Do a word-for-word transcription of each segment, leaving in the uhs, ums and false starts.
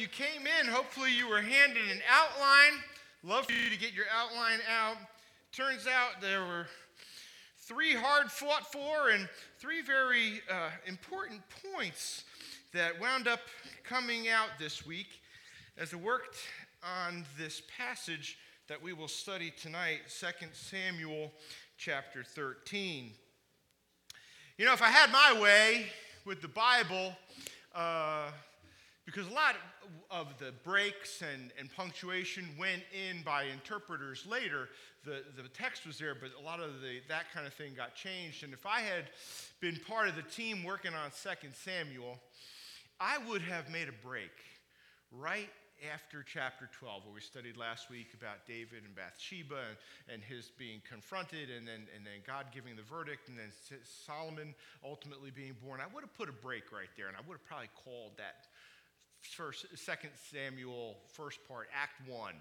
you came in, hopefully you were handed an outline. Love for you to get your outline out. Turns out there were three hard fought for and three very uh, important points that wound up coming out this week as I worked on this passage that we will study tonight, Second Samuel chapter thirteen. You know, if I had my way with the Bible, uh, because a lot of the breaks and, and punctuation went in by interpreters later, the, the text was there, but a lot of the, that kind of thing got changed. And if I had been part of the team working on Second Samuel, I would have made a break right after chapter twelve, where we studied last week about David and Bathsheba and, and his being confronted, and then, and then God giving the verdict, and then Solomon ultimately being born. I would have put a break right there, and I would have probably called that first, Second Samuel, first part, Act One.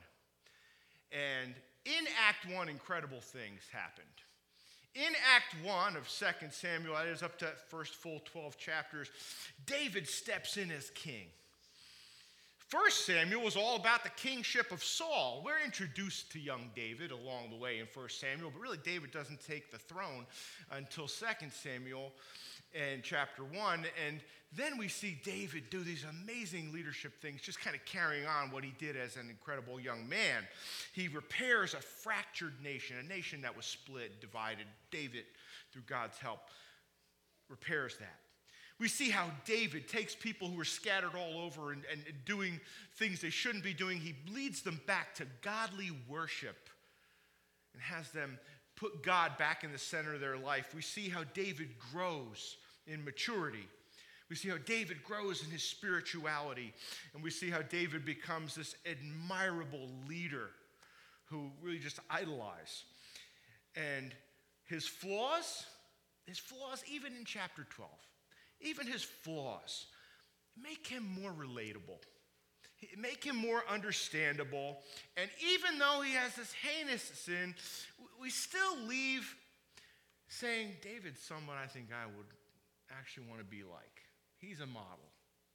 And in Act One, incredible things happened. In Act One of Second Samuel, that is up to that first full twelve chapters, David steps in as king. First Samuel was all about the kingship of Saul. We're introduced to young David along the way in First Samuel, but really David doesn't take the throne until Second Samuel and chapter one. And then we see David do these amazing leadership things, just kind of carrying on what he did as an incredible young man. He repairs a fractured nation, a nation that was split, divided. David, through God's help, repairs that. We see how David takes people who are scattered all over and, and doing things they shouldn't be doing. He leads them back to godly worship and has them put God back in the center of their life. We see how David grows in maturity. We see how David grows in his spirituality. And we see how David becomes this admirable leader who really just idolize. And his flaws, his flaws even in chapter twelve. Even his flaws make him more relatable, make him more understandable. And even though he has this heinous sin, we still leave saying, David's someone I think I would actually want to be like. He's a model.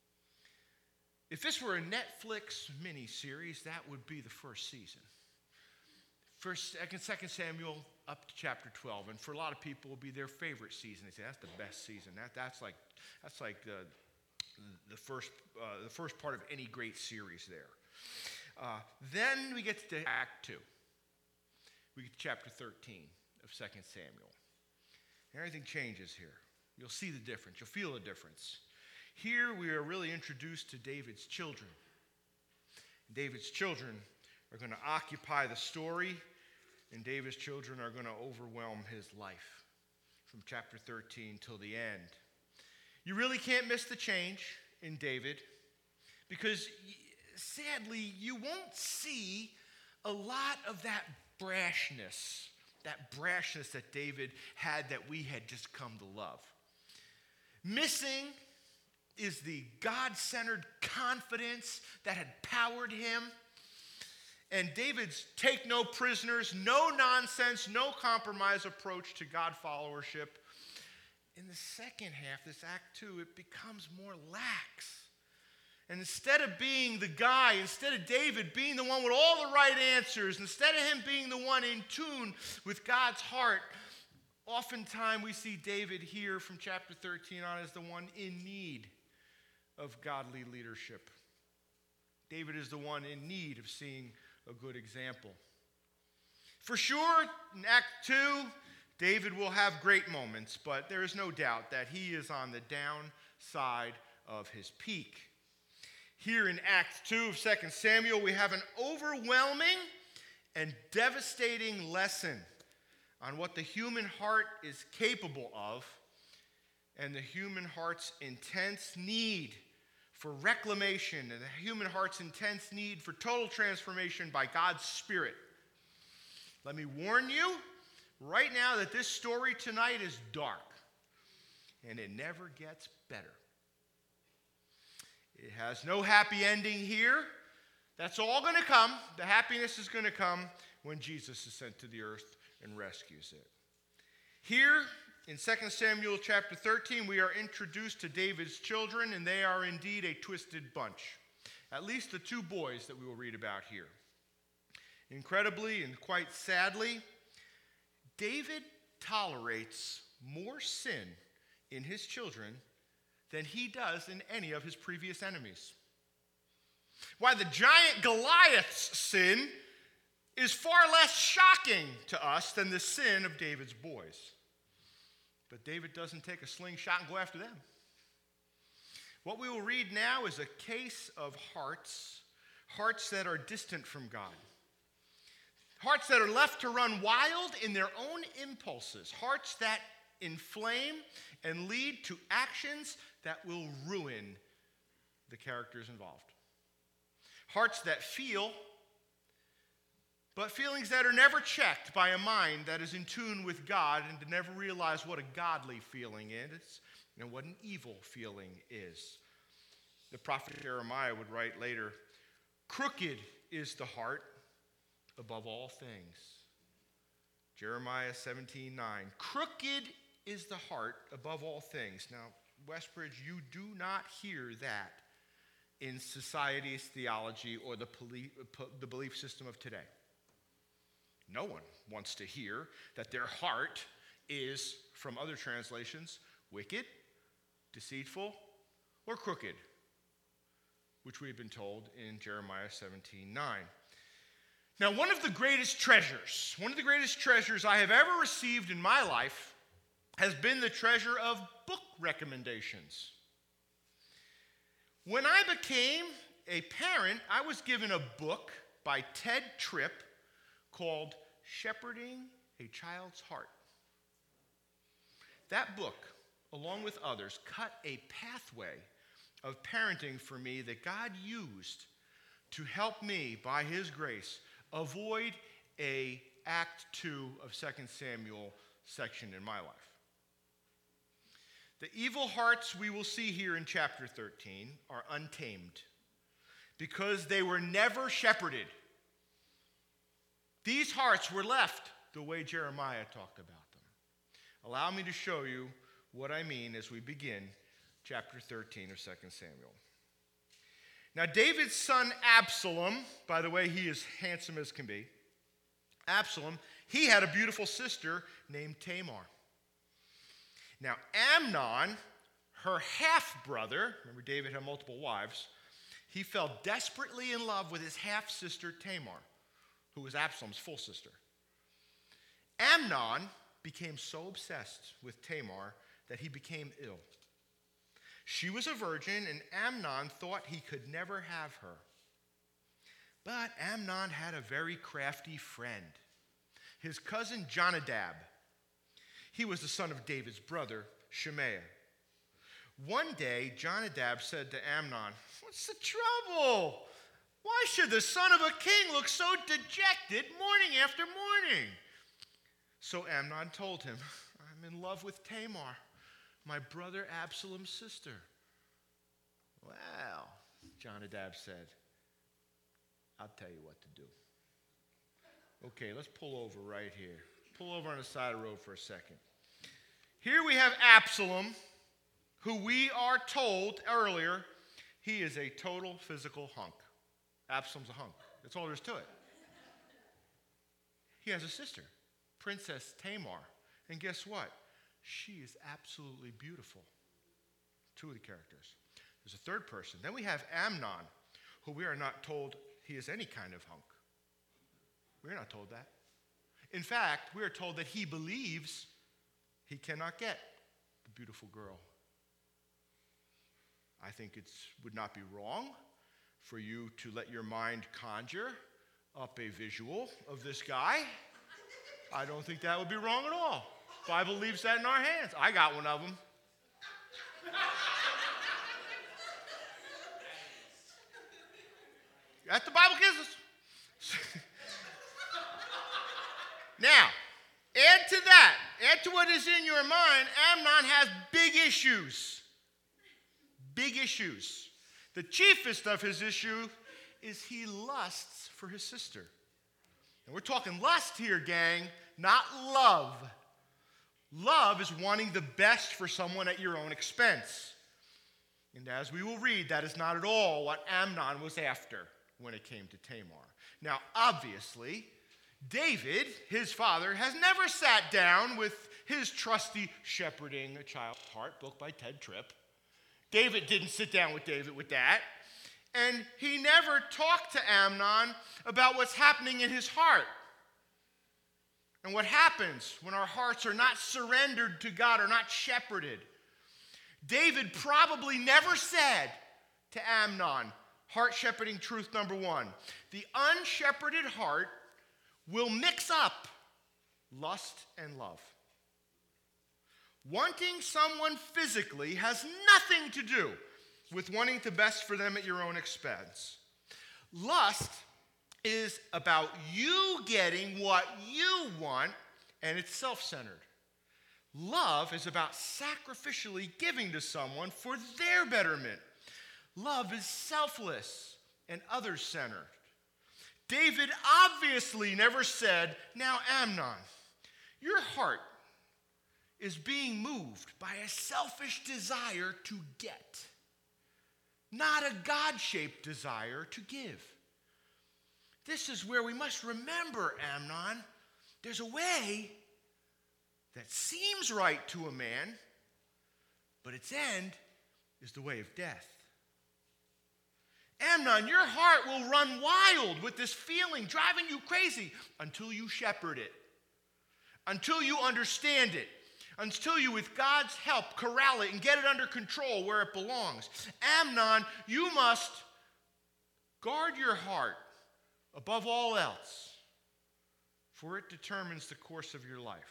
If this were a Netflix miniseries, that would be the first season. First, Second Samuel up to chapter twelve, and for a lot of people, it will be their favorite season. They say that's the best season. That that's like that's like the the first uh, the first part of any great series there. Uh, then we get to Act Two. We get to chapter thirteen of Second Samuel. Everything changes here. You'll see the difference. You'll feel the difference. Here we are really introduced to David's children. David's children are going to occupy the story, and David's children are going to overwhelm his life from chapter thirteen till the end. You really can't miss the change in David because, sadly, you won't see a lot of that brashness, that brashness that David had that we had just come to love. Missing is the God-centered confidence that had powered him. And David's take no prisoners, no nonsense, no compromise approach to God followership. In the second half, this Act Two, it becomes more lax. And instead of being the guy, instead of David being the one with all the right answers, instead of him being the one in tune with God's heart, oftentimes we see David here from chapter thirteen on as the one in need of godly leadership. David is the one in need of seeing a good example. For sure, in Act Two, David will have great moments, but there is no doubt that he is on the downside of his peak. Here in Act Two of Second Samuel, we have an overwhelming and devastating lesson on what the human heart is capable of and the human heart's intense need for reclamation and the human heart's intense need for total transformation by God's Spirit. Let me warn you right now that this story tonight is dark, and it never gets better. It has no happy ending here. That's all going to come. The happiness is going to come when Jesus is sent to the earth and rescues it. Here in Second Samuel chapter thirteen, we are introduced to David's children, and they are indeed a twisted bunch. At least the two boys that we will read about here. Incredibly and quite sadly, David tolerates more sin in his children than he does in any of his previous enemies. Why, the giant Goliath's sin is far less shocking to us than the sin of David's boys. But David doesn't take a slingshot and go after them. What we will read now is a case of hearts, hearts that are distant from God. Hearts that are left to run wild in their own impulses. Hearts that inflame and lead to actions that will ruin the characters involved. Hearts that feel, but feelings that are never checked by a mind that is in tune with God and to never realize what a godly feeling is and what an evil feeling is. The prophet Jeremiah would write later, "Crooked is the heart above all things." Jeremiah seventeen nine. Crooked is the heart above all things. Now, Westbridge, you do not hear that in society's theology or the, poli- the belief system of today. No one wants to hear that their heart is, from other translations, wicked, deceitful, or crooked, which we've been told in Jeremiah seventeen nine. Now, one of the greatest treasures, one of the greatest treasures I have ever received in my life has been the treasure of book recommendations. When I became a parent, I was given a book by Ted Tripp called Shepherding a Child's Heart. That book, along with others, cut a pathway of parenting for me that God used to help me, by his grace, avoid a Act two of Second Samuel section in my life. The evil hearts we will see here in chapter thirteen are untamed because they were never shepherded. These hearts were left the way Jeremiah talked about them. Allow me to show you what I mean as we begin chapter thirteen of Second Samuel. Now, David's son Absalom, by the way, he is handsome as can be. Absalom, he had a beautiful sister named Tamar. Now, Amnon, her half-brother, remember David had multiple wives, he fell desperately in love with his half-sister Tamar, who was Absalom's full sister. Amnon became so obsessed with Tamar that he became ill. She was a virgin, and Amnon thought he could never have her. But Amnon had a very crafty friend, his cousin Jonadab. He was the son of David's brother, Shimea. One day, Jonadab said to Amnon, "What's the trouble? Why should the son of a king look so dejected morning after morning?" So Amnon told him, "I'm in love with Tamar, my brother Absalom's sister." "Well," Jonadab said, "I'll tell you what to do." Okay, let's pull over right here. Pull over on the side of the road for a second. Here we have Absalom, who we are told earlier, he is a total physical hunk. Absalom's a hunk. That's all there is to it. He has a sister, Princess Tamar. And guess what? She is absolutely beautiful. Two of the characters. There's a third person. Then we have Amnon, who we are not told he is any kind of hunk. We're not told that. In fact, we are told that he believes he cannot get the beautiful girl. I think it would not be wrong for you to let your mind conjure up a visual of this guy. I don't think that would be wrong at all. The Bible leaves that in our hands. I got one of them. That's the Bible gives us. Now, add to that, add to what is in your mind, Amnon has big issues. Big issues. The chiefest of his issue is he lusts for his sister. And we're talking lust here, gang, not love. Love is wanting the best for someone at your own expense. And as we will read, that is not at all what Amnon was after when it came to Tamar. Now, obviously, David, his father, has never sat down with his trusty Shepherding a Child's Heart, book by Ted Tripp. David didn't sit down with David with that. And he never talked to Amnon about what's happening in his heart. And what happens when our hearts are not surrendered to God, or not shepherded. David probably never said to Amnon, heart shepherding truth number one, the unshepherded heart will mix up lust and love. Wanting someone physically has nothing to do with wanting the best for them at your own expense. Lust is about you getting what you want, and it's self-centered. Love is about sacrificially giving to someone for their betterment. Love is selfless and others-centered. David obviously never said, now Amnon, your heart is being moved by a selfish desire to get, not a God-shaped desire to give. This is where we must remember, Amnon, there's a way that seems right to a man, but its end is the way of death. Amnon, your heart will run wild with this feeling driving you crazy until you shepherd it, until you understand it, until you, with God's help, corral it and get it under control where it belongs. Amnon, you must guard your heart above all else, for it determines the course of your life.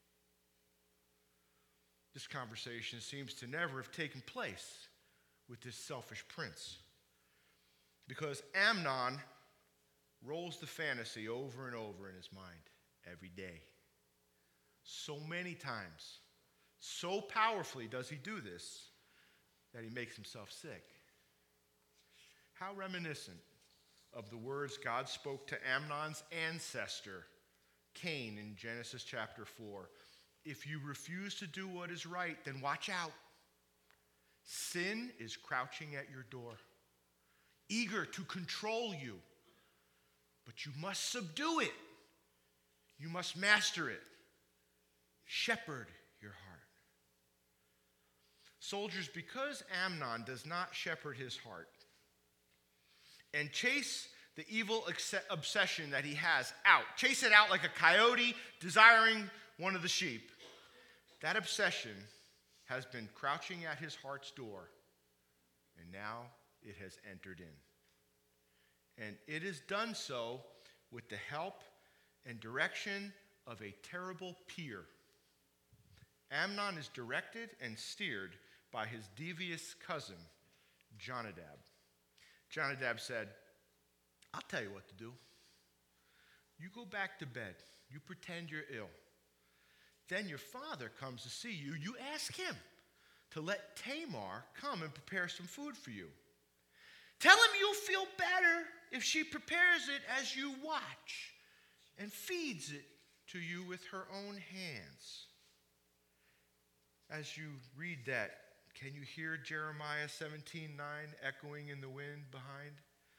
This conversation seems to never have taken place with this selfish prince, because Amnon rolls the fantasy over and over in his mind every day. So many times, so powerfully does he do this that he makes himself sick. How reminiscent of the words God spoke to Amnon's ancestor, Cain, in Genesis chapter four. If you refuse to do what is right, then watch out. Sin is crouching at your door, eager to control you. But you must subdue it. You must master it. Shepherd your heart. Soldiers, because Amnon does not shepherd his heart and chase the evil obsession that he has out, chase it out like a coyote desiring one of the sheep, that obsession has been crouching at his heart's door, and now it has entered in. And it has done so with the help and direction of a terrible peer. Amnon is directed and steered by his devious cousin, Jonadab. Jonadab said, I'll tell you what to do. You go back to bed. You pretend you're ill. Then your father comes to see you. You ask him to let Tamar come and prepare some food for you. Tell him you'll feel better if she prepares it as you watch and feeds it to you with her own hands. As you read that, can you hear Jeremiah seventeen nine echoing in the wind behind?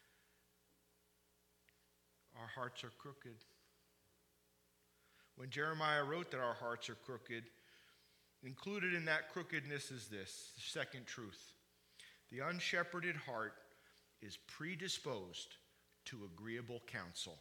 Our hearts are crooked. When Jeremiah wrote that our hearts are crooked, included in that crookedness is this, the second truth. The unshepherded heart is predisposed to agreeable counsel.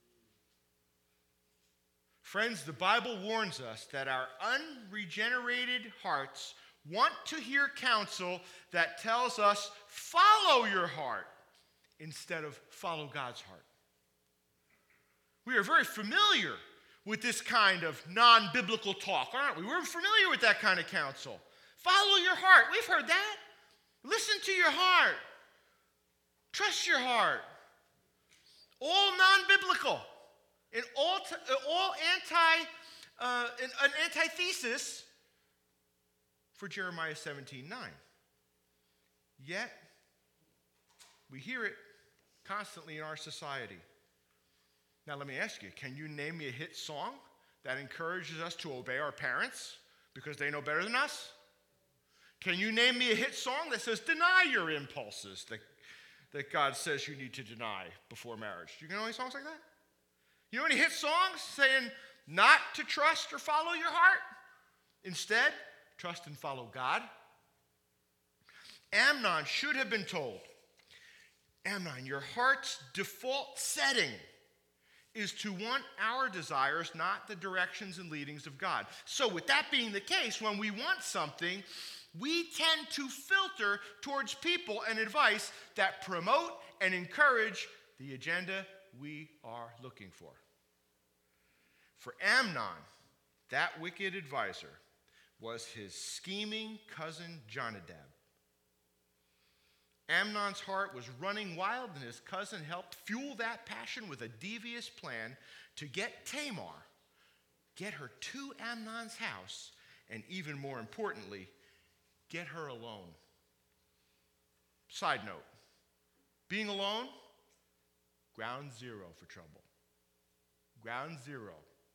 Friends, the Bible warns us that our unregenerated hearts want to hear counsel that tells us, follow your heart, instead of follow God's heart. We are very familiar with this kind of non-biblical talk, aren't we? We're familiar with that kind of counsel. Follow your heart. We've heard that. Listen to your heart. Trust your heart. All non-biblical. And all, t- all anti, uh, an, an antithesis for Jeremiah seventeen nine. Yet, we hear it constantly in our society. Now, let me ask you, can you name me a hit song that encourages us to obey our parents because they know better than us? Can you name me a hit song that says deny your impulses that, that God says you need to deny before marriage? Do you know any songs like that? You know any hit songs saying not to trust or follow your heart? Instead, trust and follow God. Amnon should have been told, Amnon, your heart's default setting is to want our desires, not the directions and leadings of God. So with that being the case, when we want something, we tend to filter towards people and advice that promote and encourage the agenda we are looking for. For Amnon, that wicked advisor was his scheming cousin Jonadab. Amnon's heart was running wild, and his cousin helped fuel that passion with a devious plan to get Tamar, get her to Amnon's house, and even more importantly, get her alone. Side note, being alone, ground zero for trouble. Ground zero.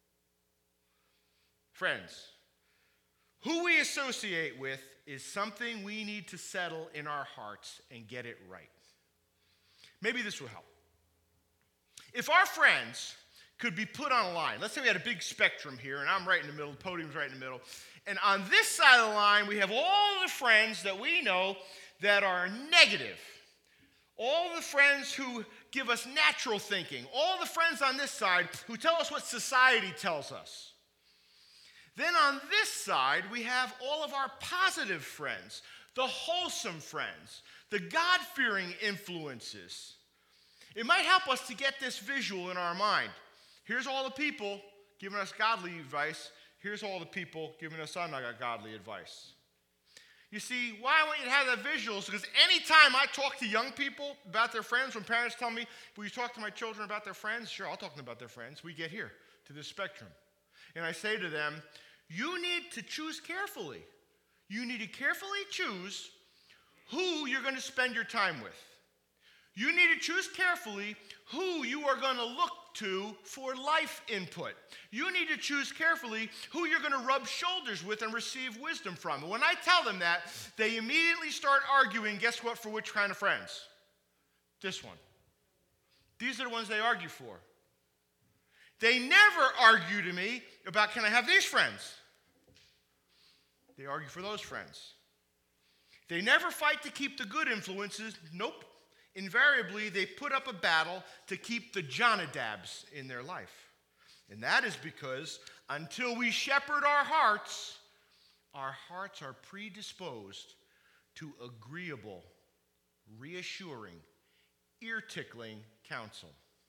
Friends, who we associate with is something we need to settle in our hearts and get it right. Maybe this will help. If our friends could be put on a line, let's say we had a big spectrum here, and I'm right in the middle, the podium's right in the middle, and on this side of the line, we have all the friends that we know that are negative. All the friends who give us natural thinking. All the friends on this side who tell us what society tells us. Then on this side, we have all of our positive friends, the wholesome friends, the God-fearing influences. It might help us to get this visual in our mind. Here's all the people giving us godly advice. Here's all the people giving us ungodly advice. You see, why I want you to have that visual is because anytime I talk to young people about their friends, when parents tell me, will you talk to my children about their friends? Sure, I'll talk to them about their friends. We get here to this spectrum. And I say to them, you need to choose carefully. You need to carefully choose who you're going to spend your time with. You need to choose carefully who you are going to look to for life input. You need to choose carefully who you're going to rub shoulders with and receive wisdom from. And when I tell them that, they immediately start arguing, guess what, for which kind of friends? This one. These are the ones they argue for. They never argue to me about, can I have these friends? They argue for those friends. They never fight to keep the good influences. Nope. Invariably, they put up a battle to keep the Jonadabs in their life. And that is because until we shepherd our hearts, our hearts are predisposed to agreeable, reassuring, ear-tickling counsel.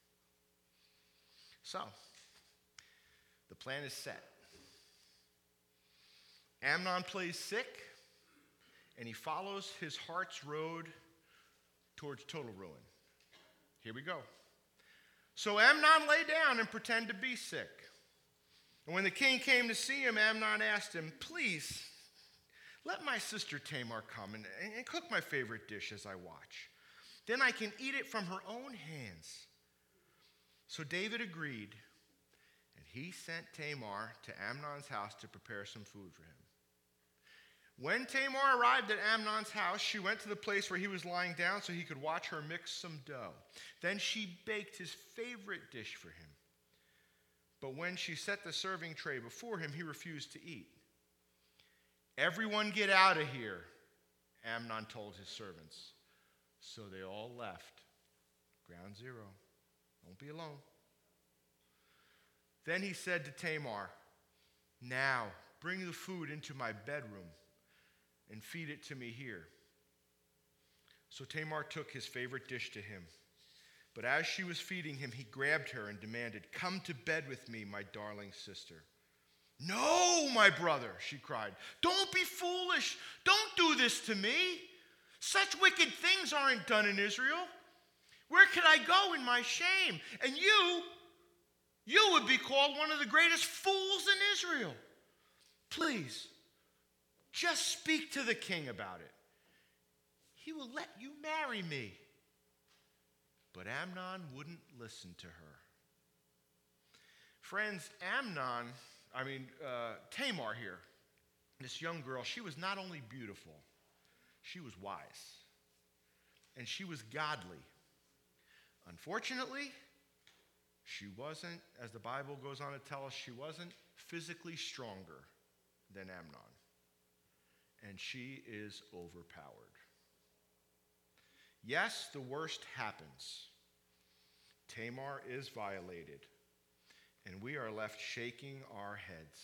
So, the plan is set. Amnon plays sick, and he follows his heart's road towards total ruin. Here we go. So Amnon lay down and pretended to be sick. And when the king came to see him, Amnon asked him, please, let my sister Tamar come and, and cook my favorite dish as I watch. Then I can eat it from her own hands. So David agreed, and he sent Tamar to Amnon's house to prepare some food for him. When Tamar arrived at Amnon's house, she went to the place where he was lying down so he could watch her mix some dough. Then she baked his favorite dish for him. But when she set the serving tray before him, he refused to eat. Everyone get out of here, Amnon told his servants. So they all left. Ground zero. Won't be alone. Then he said to Tamar, now bring the food into my bedroom and feed it to me here. So Tamar took his favorite dish to him. But as she was feeding him, he grabbed her and demanded, come to bed with me, my darling sister. No, my brother, she cried. Don't be foolish. Don't do this to me. Such wicked things aren't done in Israel. Where could I go in my shame? And you, you would be called one of the greatest fools in Israel. Please, just speak to the king about it. He will let you marry me. But Amnon wouldn't listen to her. Friends, Amnon, I mean, uh, Tamar here, this young girl, she was not only beautiful, she was wise. And she was godly. Unfortunately, she wasn't, as the Bible goes on to tell us, she wasn't physically stronger than Amnon. And she is overpowered. Yes, the worst happens. Tamar is violated, and we are left shaking our heads.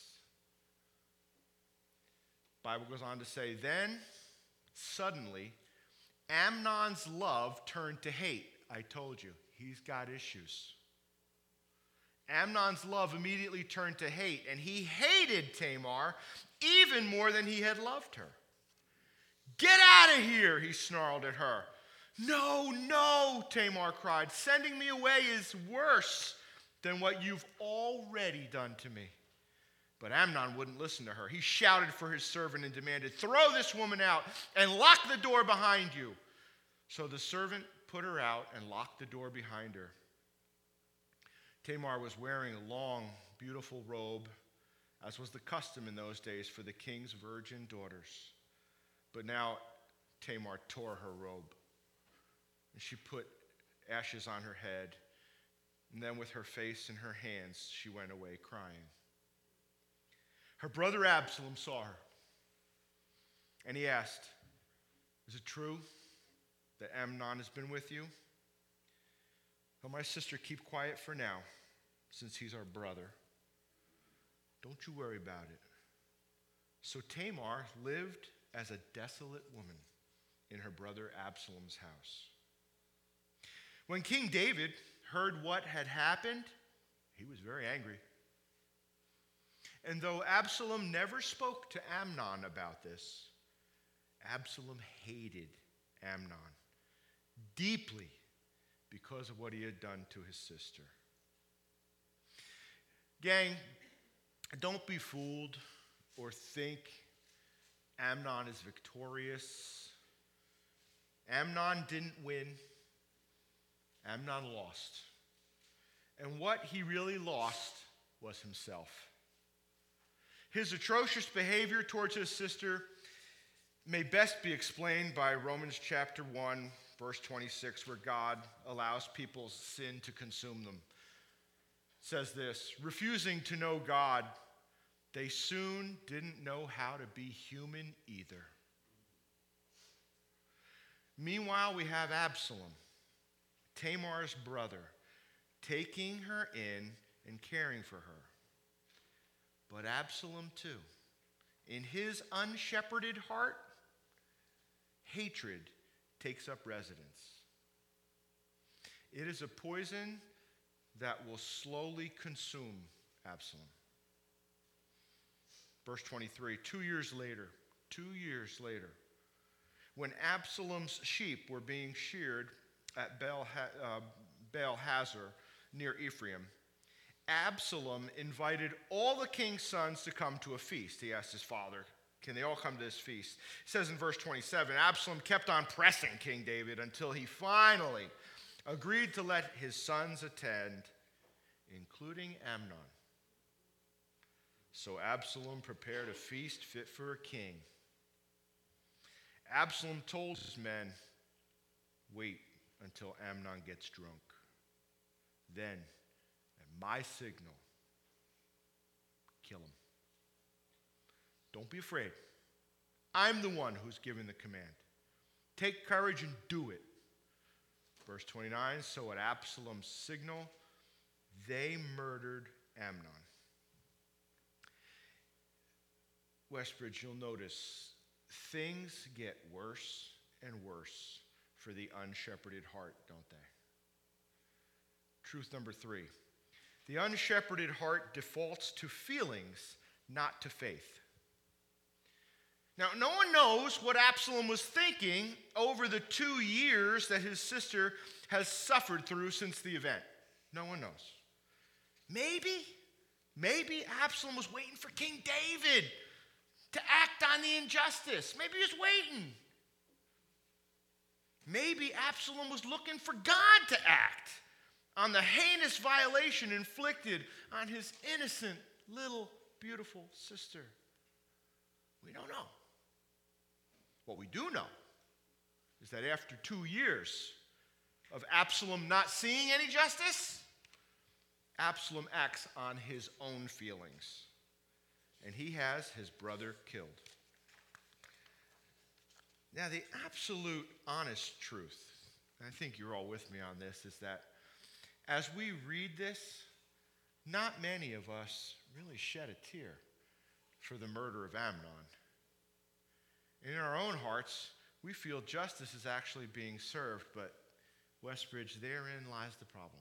The Bible goes on to say, then, suddenly, Amnon's love turned to hate. I told you, he's got issues. Amnon's love immediately turned to hate, and he hated Tamar even more than he had loved her. Get out of here, he snarled at her. No, no, Tamar cried. Sending me away is worse than what you've already done to me. But Amnon wouldn't listen to her. He shouted for his servant and demanded, throw this woman out and lock the door behind you. So the servant put her out and locked the door behind her. Tamar was wearing a long, beautiful robe, as was the custom in those days for the king's virgin daughters. But now Tamar tore her robe, and she put ashes on her head, and then with her face in her hands, she went away crying. Her brother Absalom saw her, and he asked, is it true that Amnon has been with you? Tell my sister, keep quiet for now, since he's our brother. Don't you worry about it. So Tamar lived as a desolate woman in her brother Absalom's house. When King David heard what had happened, he was very angry. And though Absalom never spoke to Amnon about this, Absalom hated Amnon deeply because of what he had done to his sister. Gang, don't be fooled or think Amnon is victorious. Amnon didn't win. Amnon lost. And what he really lost was himself. His atrocious behavior towards his sister may best be explained by Romans chapter one, verse twenty-six, where God allows people's sin to consume them. It says this, refusing to know God, they soon didn't know how to be human either. Meanwhile, we have Absalom, Tamar's brother, taking her in and caring for her. But Absalom, too, in his unshepherded heart, hatred takes up residence. It is a poison that will slowly consume Absalom. Verse twenty-three, two years later, two years later, when Absalom's sheep were being sheared at Baal, uh, Baal Hazor near Ephraim, Absalom invited all the king's sons to come to a feast. He asked his father, can they all come to this feast? It says in verse twenty-seven, Absalom kept on pressing King David until he finally agreed to let his sons attend, including Amnon. So Absalom prepared a feast fit for a king. Absalom told his men, wait until Amnon gets drunk. Then, at my signal, kill him. Don't be afraid. I'm the one who's giving the command. Take courage and do it. Verse twenty-nine, so at Absalom's signal, they murdered Amnon. Westbridge, you'll notice things get worse and worse for the unshepherded heart, don't they? Truth number three. The unshepherded heart defaults to feelings, not to faith. Now, no one knows what Absalom was thinking over the two years that his sister has suffered through since the event. No one knows. Maybe, maybe Absalom was waiting for King David to act on the injustice. Maybe he was waiting. Maybe Absalom was looking for God to act on the heinous violation inflicted on his innocent little beautiful sister. We don't know. What we do know is that after two years of Absalom not seeing any justice, Absalom acts on his own feelings, and he has his brother killed. Now, the absolute honest truth, and I think you're all with me on this, is that as we read this, not many of us really shed a tear for the murder of Amnon. In our own hearts, we feel justice is actually being served, but Westbridge, therein lies the problem.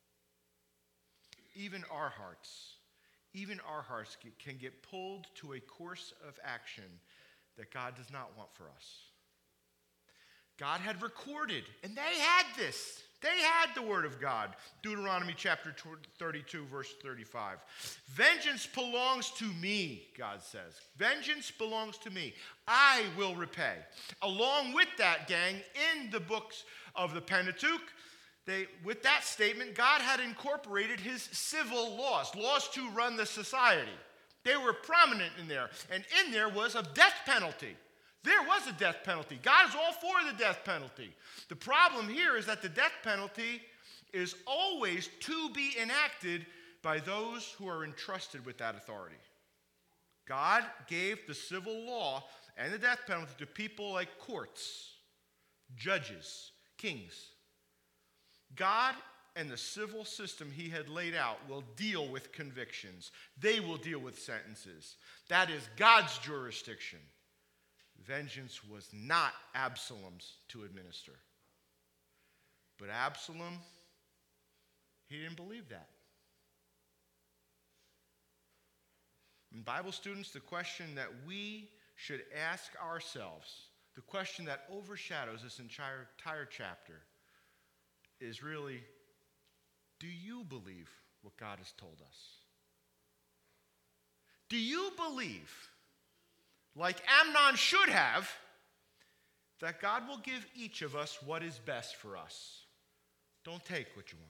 Even our hearts, even our hearts can get pulled to a course of action that God does not want for us. God had recorded, and they had this. They had the word of God. Deuteronomy chapter thirty-two, verse thirty-five. Vengeance belongs to me, God says. Vengeance belongs to me. I will repay. Along with that, gang, in the books of the Pentateuch, they, with that statement, God had incorporated his civil laws, laws to run the society. They were prominent in there, and in there was a death penalty. There was a death penalty. God is all for the death penalty. The problem here is that the death penalty is always to be enacted by those who are entrusted with that authority. God gave the civil law and the death penalty to people like courts, judges, kings. God and the civil system he had laid out will deal with convictions. They will deal with sentences. That is God's jurisdiction. Vengeance was not Absalom's to administer. But Absalom, he didn't believe that. And Bible students, the question that we should ask ourselves, the question that overshadows this entire, entire chapter, is really, do you believe what God has told us? Do you believe, like Amnon should have, that God will give each of us what is best for us? Don't take what you want.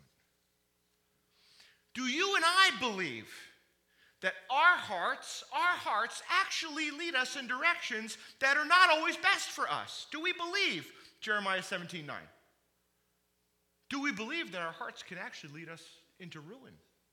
Do you and I believe that our hearts, our hearts actually lead us in directions that are not always best for us? Do we believe Jeremiah seventeen nine? Do we believe that our hearts can actually lead us into ruin?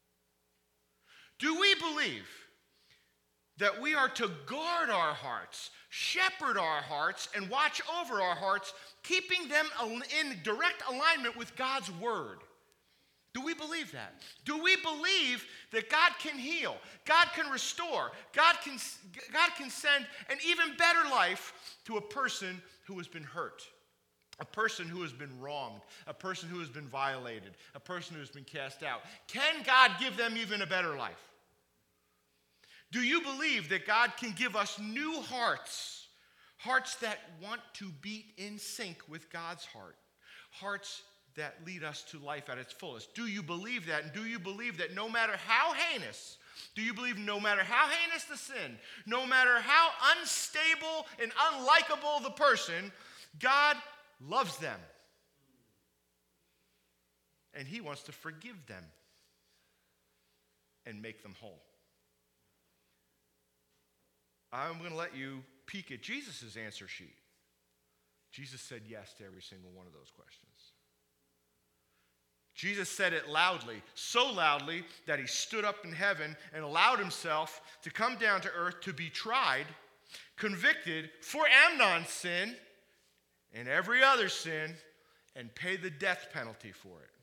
Do we believe that we are to guard our hearts, shepherd our hearts, and watch over our hearts, keeping them in direct alignment with God's word? Do we believe that? Do we believe that God can heal, God can restore, God can, God can send an even better life to a person who has been hurt, a person who has been wronged, a person who has been violated, a person who has been cast out? Can God give them even a better life? Do you believe that God can give us new hearts, hearts that want to beat in sync with God's heart, hearts that lead us to life at its fullest? Do you believe that? And do you believe that no matter how heinous, do you believe no matter how heinous the sin, no matter how unstable and unlikable the person, God loves them, and he wants to forgive them and make them whole? I'm going to let you peek at Jesus' answer sheet. Jesus said yes to every single one of those questions. Jesus said it loudly, so loudly that he stood up in heaven and allowed himself to come down to earth to be tried, convicted for Amnon's sin and every other sin, and pay the death penalty for it.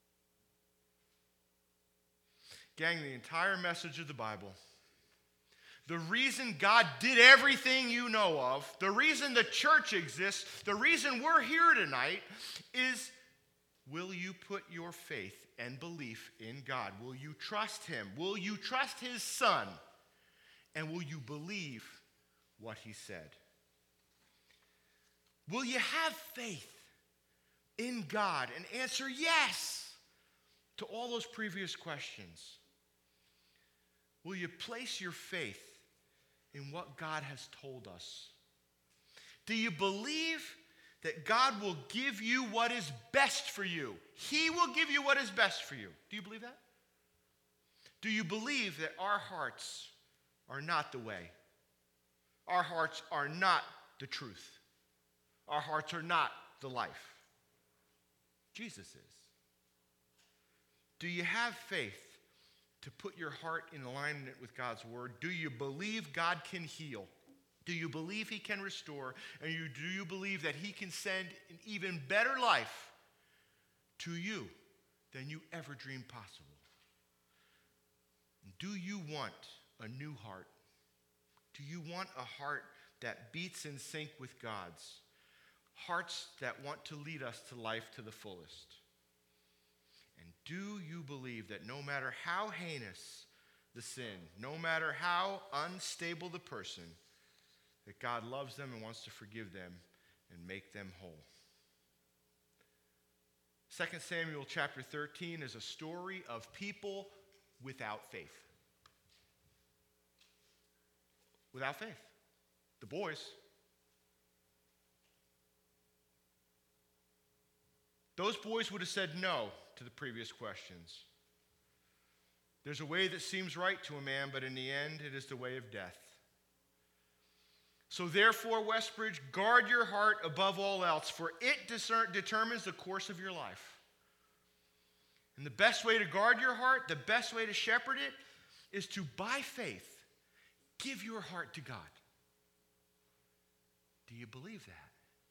Gang, the entire message of the Bible, the reason God did everything you know of, the reason the church exists, the reason we're here tonight is, will you put your faith and belief in God? Will you trust him? Will you trust his son? And will you believe what he said? Will you have faith in God and answer yes to all those previous questions? Will you place your faith in what God has told us? Do you believe that God will give you what is best for you? He will give you what is best for you. Do you believe that? Do you believe that our hearts are not the way? Our hearts are not the truth. Our hearts are not the life. Jesus is. Do you have faith to put your heart in alignment with God's word? Do you believe God can heal? Do you believe he can restore? And you, do you believe that he can send an even better life to you than you ever dreamed possible? Do you want a new heart? Do you want a heart that beats in sync with God's? Hearts that want to lead us to life to the fullest? And do you believe that no matter how heinous the sin, no matter how unstable the person, that God loves them and wants to forgive them and make them whole? Second Samuel chapter thirteen is a story of people without faith. Without faith. The boys. Those boys would have said no to the previous questions. There's a way that seems right to a man, but in the end, it is the way of death. So therefore, Westbridge, guard your heart above all else, for it discern, determines the course of your life. And the best way to guard your heart, the best way to shepherd it, is to, by faith, give your heart to God. Do you believe that?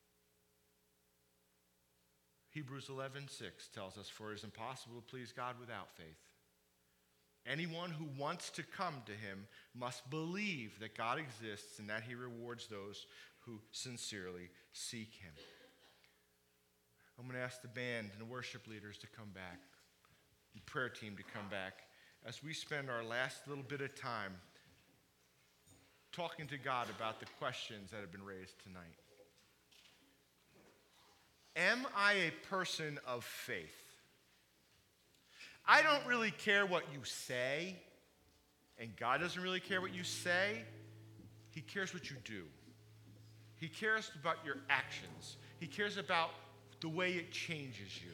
Hebrews eleven six tells us, for it is impossible to please God without faith. Anyone who wants to come to him must believe that God exists and that he rewards those who sincerely seek him. I'm going to ask the band and the worship leaders to come back, the prayer team to come back, as we spend our last little bit of time talking to God about the questions that have been raised tonight. Am I a person of faith? I don't really care what you say, and God doesn't really care what you say. He cares what you do. He cares about your actions. He cares about the way it changes you.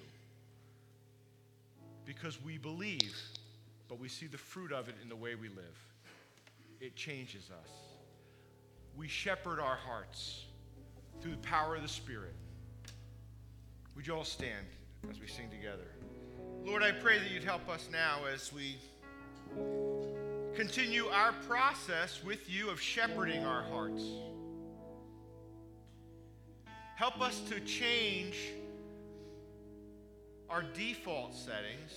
Because we believe, but we see the fruit of it in the way we live. It changes us. We shepherd our hearts through the power of the Spirit. Would you all stand as we sing together? Lord, I pray that you'd help us now as we continue our process with you of shepherding our hearts. Help us to change our default settings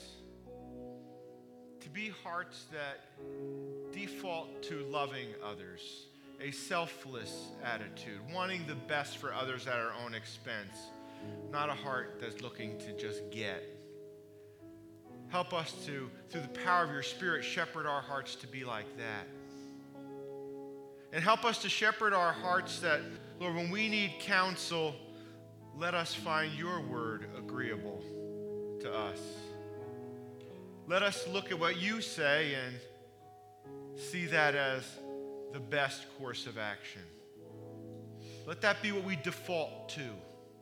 to be hearts that default to loving others, a selfless attitude, wanting the best for others at our own expense. Not a heart that's looking to just get. Help us to, through the power of your Spirit, shepherd our hearts to be like that. And help us to shepherd our hearts that, Lord, when we need counsel, let us find your word agreeable to us. Let us look at what you say and see that as the best course of action. Let that be what we default to.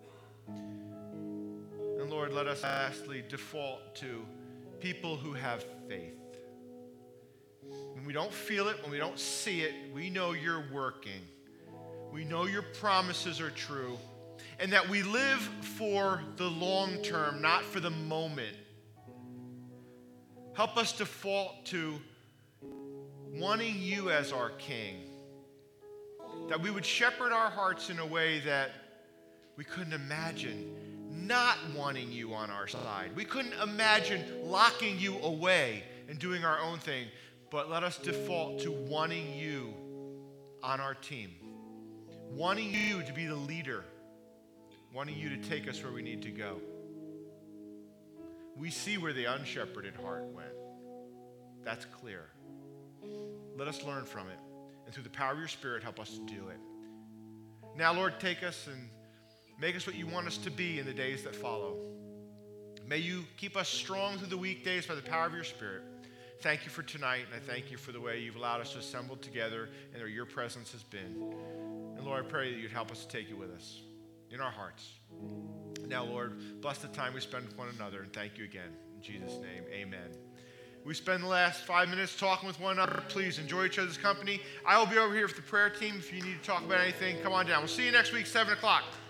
And Lord, let us lastly default to people who have faith. When we don't feel it, when we don't see it, we know you're working. We know your promises are true. And that we live for the long term, not for the moment. Help us default to wanting you as our King. That we would shepherd our hearts in a way that we couldn't imagine not wanting you on our side. We couldn't imagine locking you away and doing our own thing. But let us default to wanting you on our team. Wanting you to be the leader. Wanting you to take us where we need to go. We see where the unshepherded heart went. That's clear. Let us learn from it. And through the power of your Spirit, help us to do it. Now, Lord, take us and make us what you want us to be in the days that follow. May you keep us strong through the weekdays by the power of your Spirit. Thank you for tonight, and I thank you for the way you've allowed us to assemble together and where your presence has been. And Lord, I pray that you'd help us to take you with us in our hearts. Now, Lord, bless the time we spend with one another, and thank you again. In Jesus' name, amen. we spend the last five minutes talking with one another. Please enjoy each other's company. I will be over here with the prayer team. If you need to talk about anything, come on down. We'll see you next week, seven o'clock.